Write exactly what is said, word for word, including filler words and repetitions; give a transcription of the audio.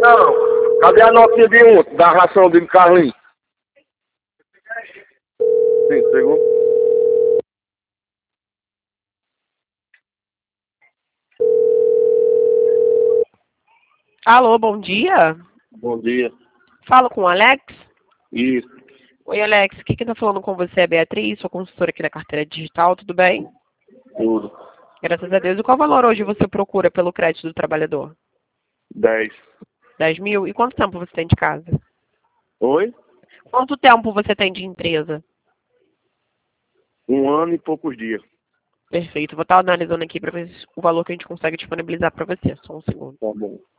Não. Cadê a notinha de ontem, da ração de Carlinhos? Sim, pegou. Alô, bom dia. Bom dia. Falo com o Alex. Isso, Oi, Alex. Quem que tá falando com você é a Beatriz, sou consultora aqui da carteira digital, tudo bem? tudo. Graças a Deus. E qual valor hoje você procura pelo crédito do trabalhador? Dez. dez mil? E quanto tempo você tem de casa? Oi? Quanto tempo você tem de empresa? Um ano e poucos dias. Perfeito. Vou estar analisando aqui para ver o valor que a gente consegue disponibilizar para você. Só um segundo. Tá bom.